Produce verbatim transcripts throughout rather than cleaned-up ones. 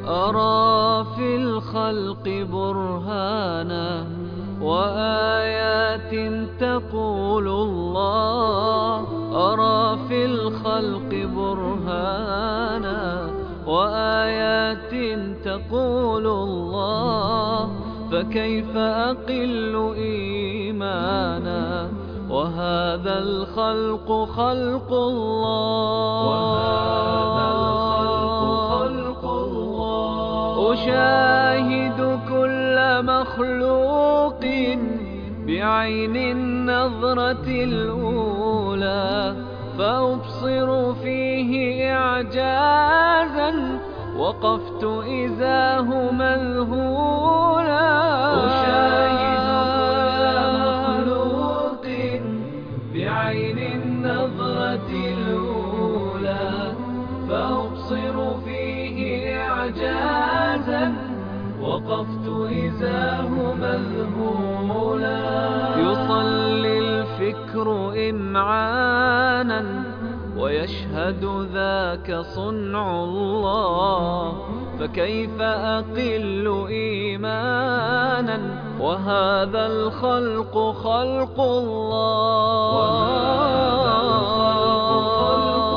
أرى في الخلق برهانا وآيات تقول الله. أرى في الخلق برهانا وآيات تقول الله. فكيف أقل إيمانا وهذا الخلق خلق الله. وهذا الخلق خلق الله. أشاهد كل مخلوق بعين النظرة الأولى، فأبصر فيه إعجازا وقفت إذاه مذهولا. أشاهد كل مخلوق بعين النظرة الأولى، فأبصر فيه إعجازا وقفت إذاه مذهولا. يصلي الفكر إمعانا ويشهد ذاك صنع الله. فكيف أقل إيمانا وهذا الخلق خلق الله. وهذا الخلق خلق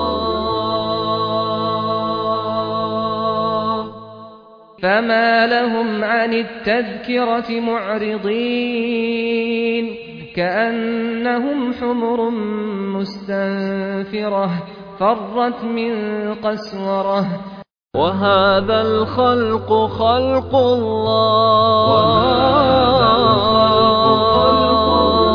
الله. فما لهم عن التذكرة معرضين كأنهم حمر مستنفرة فرت من قسورة. وهذا الخلق خلق الله. وهذا الخلق خلق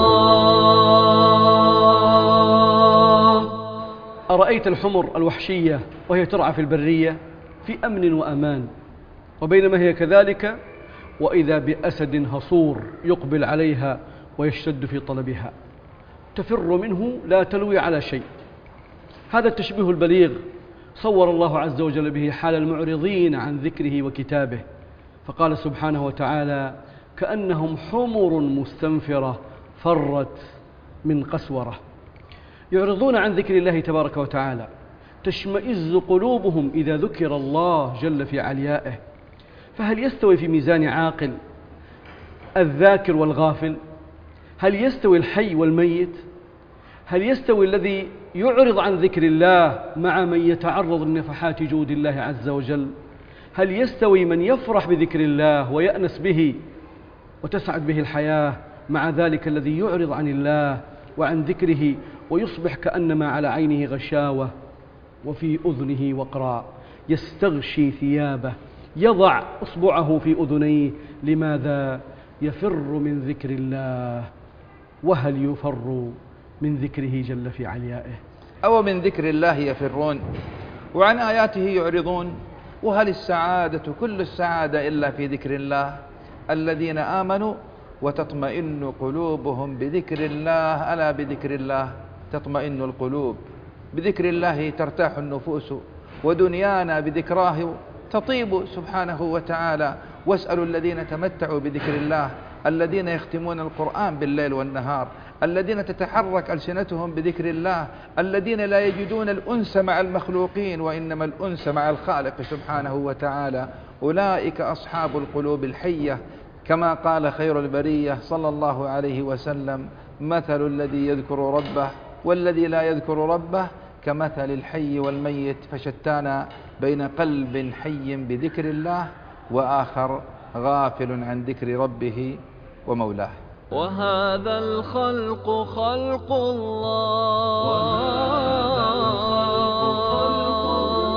الله. أرأيت الحمر الوحشية وهي ترعى في البرية في أمن وأمان، وبينما هي كذلك وإذا بأسد هصور يقبل عليها ويشتد في طلبها، تفر منه لا تلوي على شيء. هذا التشبيه البليغ صور الله عز وجل به حال المعرضين عن ذكره وكتابه، فقال سبحانه وتعالى: كأنهم حمر مستنفرة فرت من قسورة. يعرضون عن ذكر الله تبارك وتعالى، تشمئز قلوبهم إذا ذكر الله جل في عليائه. فهل يستوي في ميزان عاقل الذاكر والغافل؟ هل يستوي الحي والميت؟ هل يستوي الذي يعرض عن ذكر الله مع من يتعرض لنفحات جود الله عز وجل؟ هل يستوي من يفرح بذكر الله ويأنس به وتسعد به الحياة مع ذلك الذي يعرض عن الله وعن ذكره ويصبح كأنما على عينه غشاوة وفي أذنه وقراء، يستغشي ثيابه، يضع أصبعه في أذنيه؟ لماذا؟ يفر من ذكر الله. وهل يفر من ذكره جل في عليائه؟ أو من ذكر الله يفرون وعن آياته يعرضون؟ وهل السعادة كل السعادة إلا في ذكر الله؟ الذين آمنوا وتطمئن قلوبهم بذكر الله. ألا بذكر الله تطمئن القلوب، بذكر الله ترتاح النفوس، ودنيانا بذكراه تطيب سبحانه وتعالى. واسألوا الذين تمتعوا بذكر الله، الذين يختمون القرآن بالليل والنهار، الذين تتحرك ألسنتهم بذكر الله، الذين لا يجدون الأنس مع المخلوقين وإنما الأنس مع الخالق سبحانه وتعالى. أولئك أصحاب القلوب الحية، كما قال خير البرية صلى الله عليه وسلم: مثل الذي يذكر ربه والذي لا يذكر ربه كمثل الحي والميت، فشتان بين قلب حي بذكر الله وآخر غافل عن ذكر ربه ومولاه. وهذا الخلق خلق الله. وهذا الخلق خلق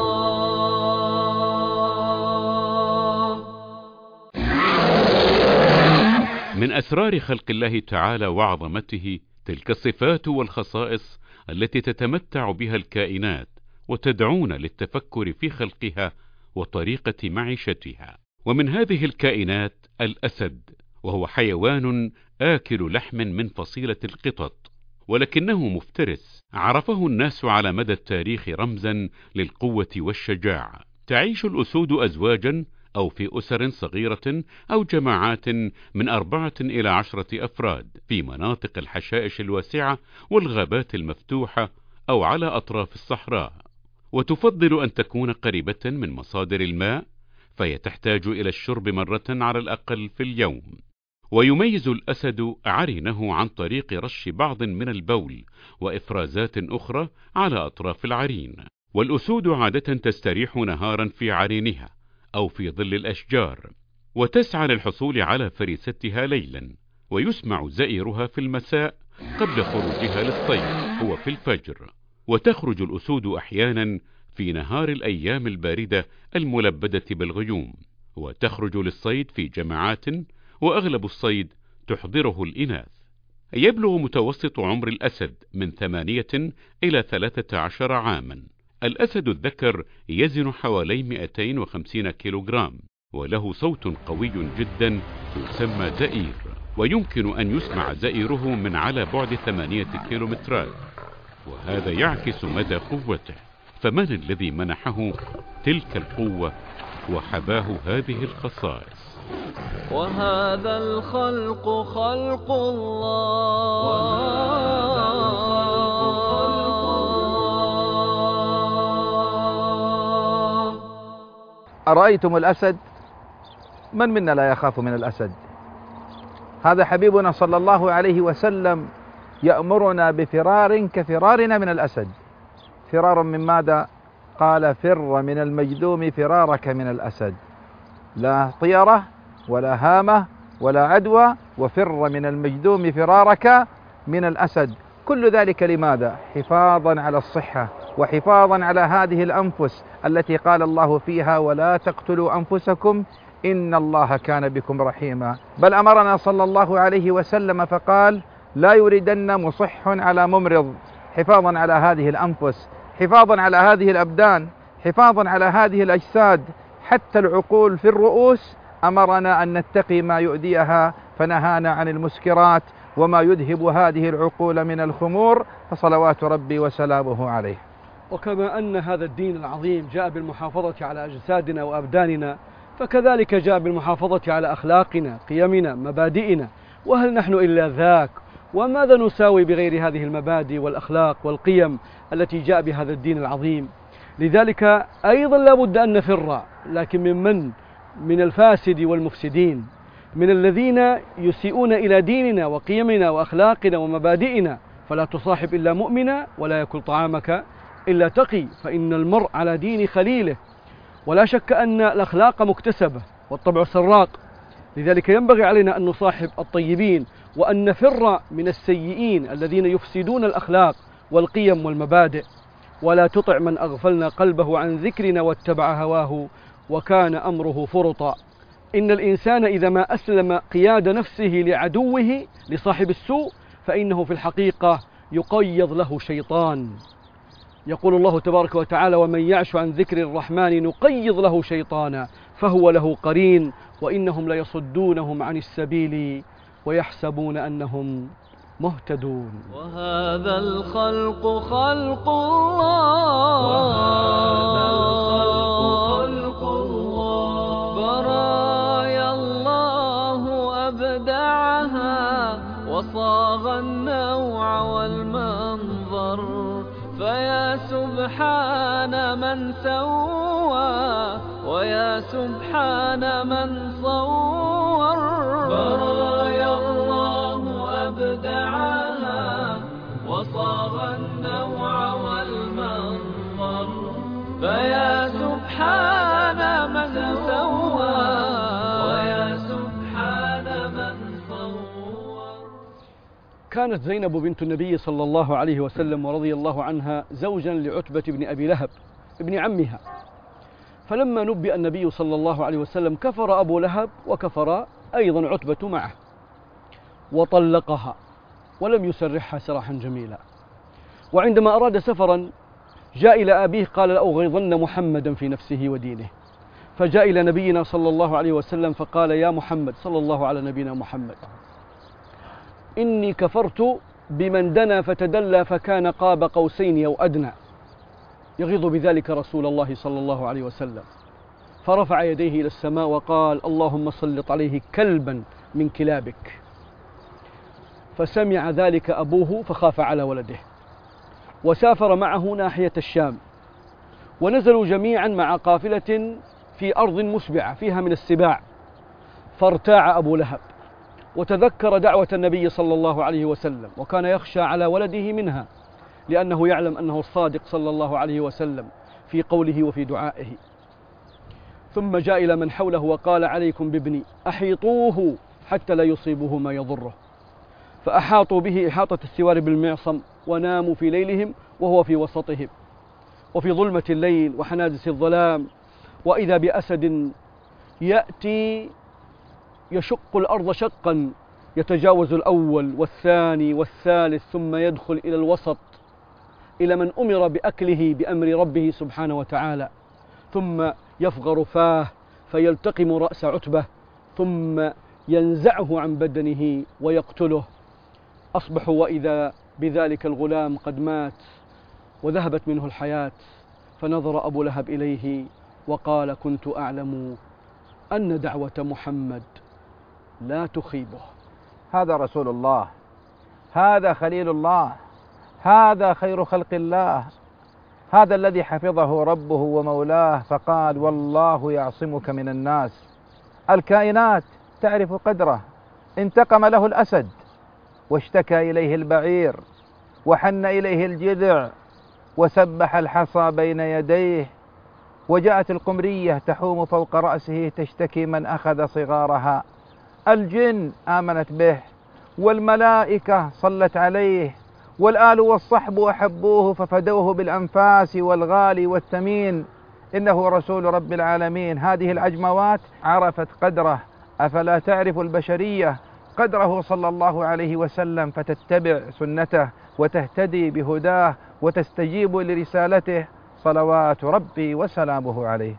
الله. من أسرار خلق الله تعالى وعظمته تلك الصفات والخصائص التي تتمتع بها الكائنات وتدعون للتفكر في خلقها وطريقة معيشتها. ومن هذه الكائنات الأسد، وهو حيوان آكل لحم من فصيلة القطط، ولكنه مفترس عرفه الناس على مدى التاريخ رمزا للقوة والشجاعة. تعيش الأسود أزواجا أو في أسر صغيرة أو جماعات من أربعة إلى عشرة أفراد في مناطق الحشائش الواسعة والغابات المفتوحة أو على أطراف الصحراء، وتفضل أن تكون قريبة من مصادر الماء، فهي تحتاج إلى الشرب مرة على الأقل في اليوم. ويميز الأسد عرينه عن طريق رش بعض من البول وإفرازات أخرى على أطراف العرين. والأسود عادة تستريح نهارا في عرينها أو في ظل الأشجار، وتسعى للحصول على فريستها ليلا، ويسمع زئيرها في المساء قبل خروجها للصيد هو في الفجر. وتخرج الأسود أحيانا في نهار الأيام الباردة الملبدة بالغيوم، وتخرج للصيد في جماعات، وأغلب الصيد تحضره الإناث. يبلغ متوسط عمر الأسد من ثمانية إلى ثلاثة عشر عاما. الأسد الذكر يزن حوالي مئتين وخمسين كيلوغرام، وله صوت قوي جدا يسمى زئير، ويمكن أن يسمع زئيره من على بعد ثمانية كيلومترات، وهذا يعكس مدى قوته. فمن الذي منحه تلك القوة وحباه هذه الخصائص؟ وهذا الخلق خلق الله. أرأيتم الأسد؟ من منا لا يخاف من الأسد؟ هذا حبيبنا صلى الله عليه وسلم يأمرنا بفرار كفرارنا من الأسد. فرار من ماذا؟ قال: فر من المجذوم فرارك من الأسد. لا طيرة ولا هامة ولا عدوى، وفر من المجذوم فرارك من الأسد. كل ذلك لماذا؟ حفاظا على الصحة، وحفاظا على هذه الأنفس التي قال الله فيها: ولا تقتلوا أنفسكم إن الله كان بكم رحيما. بل أمرنا صلى الله عليه وسلم فقال: لا يريدن مصح على ممرض. حفاظا على هذه الأنفس، حفاظا على هذه الأبدان، حفاظا على هذه الأجساد، حتى العقول في الرؤوس أمرنا أن نتقي ما يؤذيها، فنهانا عن المسكرات وما يذهب هذه العقول من الخمور، فصلوات ربي وسلامه عليه. وكما أن هذا الدين العظيم جاء بالمحافظة على أجسادنا وأبداننا، فكذلك جاء بالمحافظة على أخلاقنا، قيمنا، مبادئنا. وهل نحن إلا ذاك؟ وماذا نساوي بغير هذه المبادئ والأخلاق والقيم التي جاء بهذا الدين العظيم؟ لذلك أيضا لا بد أن نفر، لكن من من؟ من الفاسد والمفسدين، من الذين يسيئون إلى ديننا وقيمنا وأخلاقنا ومبادئنا. فلا تصاحب إلا مؤمنا، ولا يأكل طعامك إلا تقي، فإن المرء على دين خليله. ولا شك أن الأخلاق مكتسبة والطبع سراق، لذلك ينبغي علينا أن نصاحب الطيبين، وأن نفر من السيئين الذين يفسدون الأخلاق والقيم والمبادئ. ولا تطع من أغفلنا قلبه عن ذكرنا واتبع هواه وكان أمره فرطا. إن الإنسان إذا ما أسلم قياد نفسه لعدوه لصاحب السوء فإنه في الحقيقة يقيض له شيطان. يقول الله تبارك وتعالى: ومن يعش عن ذكر الرحمن نقيض له شيطانا فهو له قرين وإنهم ليصدونهم عن السبيل ويحسبون أنهم مهتدون. وهذا الخلق خلق الله. وهذا الخلق خلق الله. برايا الله أبدعها وصاغ النوع والمنظر. فيا سبحان من سوى ويا سبحان من صور. برايا الله أبدعها وصاغ النوع والمنظر. فيا سبحان من سوى ويا سبحان من صور. كانت زينب بنت النبي صلى الله عليه وسلم ورضي الله عنها زوجا لعتبة بن أبي لهب ابن عمها، فلما نبئ النبي صلى الله عليه وسلم كفر أبو لهب وكفر أيضا عتبة معه وطلقها ولم يسرحها سراحا جميلا. وعندما أراد سفرا جاء إلى أبيه قال: لأغيظن محمدا في نفسه ودينه. فجاء إلى نبينا صلى الله عليه وسلم فقال: يا محمد، صلى الله على نبينا محمد، إني كفرت بمن دنا فتدلى فكان قاب قوسين أو أدنى، يغيظ بذلك رسول الله صلى الله عليه وسلم. فرفع يديه إلى السماء وقال: اللهم سلط عليه كلبا من كلابك. فسمع ذلك أبوه فخاف على ولده، وسافر معه ناحية الشام، ونزلوا جميعا مع قافلة في أرض مسبعة فيها من السباع، فارتاع أبو لهب وتذكر دعوة النبي صلى الله عليه وسلم، وكان يخشى على ولده منها لأنه يعلم أنه الصادق صلى الله عليه وسلم في قوله وفي دعائه. ثم جاء إلى من حوله وقال: عليكم بابني، أحيطوه حتى لا يصيبه ما يضره. فأحاطوا به إحاطة السوار بالمعصم، وناموا في ليلهم وهو في وسطهم، وفي ظلمة الليل وحنادس الظلام، وإذا بأسد يأتي يشق الأرض شقا، يتجاوز الأول والثاني والثالث ثم يدخل إلى الوسط، إلى من أمر بأكله بأمر ربه سبحانه وتعالى، ثم يفغر فاه فيلتقم رأس عتبة، ثم ينزعه عن بدنه ويقتله. أصبحوا وإذا بذلك الغلام قد مات وذهبت منه الحياة، فنظر أبو لهب إليه وقال: كنت أعلم أن دعوة محمد لا تخيبه. هذا رسول الله، هذا خليل الله، هذا خير خلق الله، هذا الذي حفظه ربه ومولاه فقال: والله يعصمك من الناس. الكائنات تعرف قدره. انتقم له الأسد، واشتكى إليه البعير، وحن إليه الجذع، وسبح الحصى بين يديه، وجاءت القمرية تحوم فوق رأسه تشتكي من أخذ صغارها. الجن آمنت به، والملائكة صلت عليه، والآل والصحب أحبوه ففدوه بالأنفاس والغالي والثمين. إنه رسول رب العالمين. هذه العجموات عرفت قدره، أفلا تعرف البشرية قدره صلى الله عليه وسلم فتتبع سنته وتهتدي بهداه وتستجيب لرسالته صلوات ربي وسلامه عليه.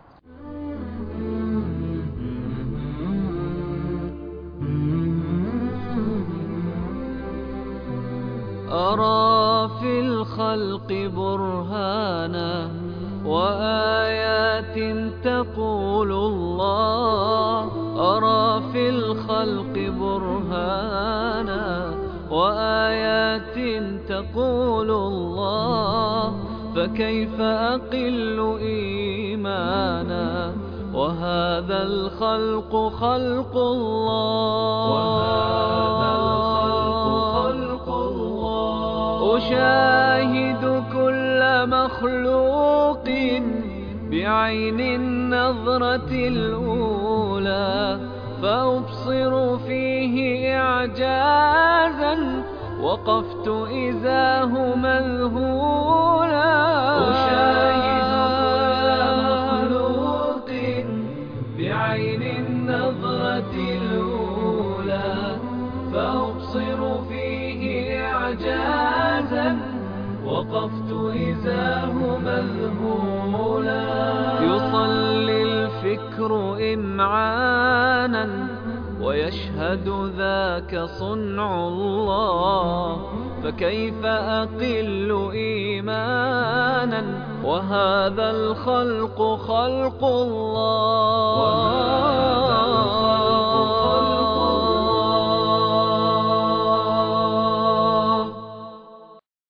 أرى في الخلق برهانا وآيات تقول الله، أرى في الخلق برهانا وآيات تقول الله، فكيف أقل إيمانا وهذا الخلق خلق الله، وهذا الخلق خلق الله. أشاهد كل مخلوق بعين النظرة الأولى، فأبصر فيه إعجازا وقفت إذاه مذهولا. أشاهد كل مخلوق بعين النظرة الأولى، فأبصر فيه إعجازا وقفت إذاه مذهولا. يصلي الفكر إمعانا ويشهد ذاك صنع الله، فكيف أقل إيمانا وهذا الخلق خلق الله.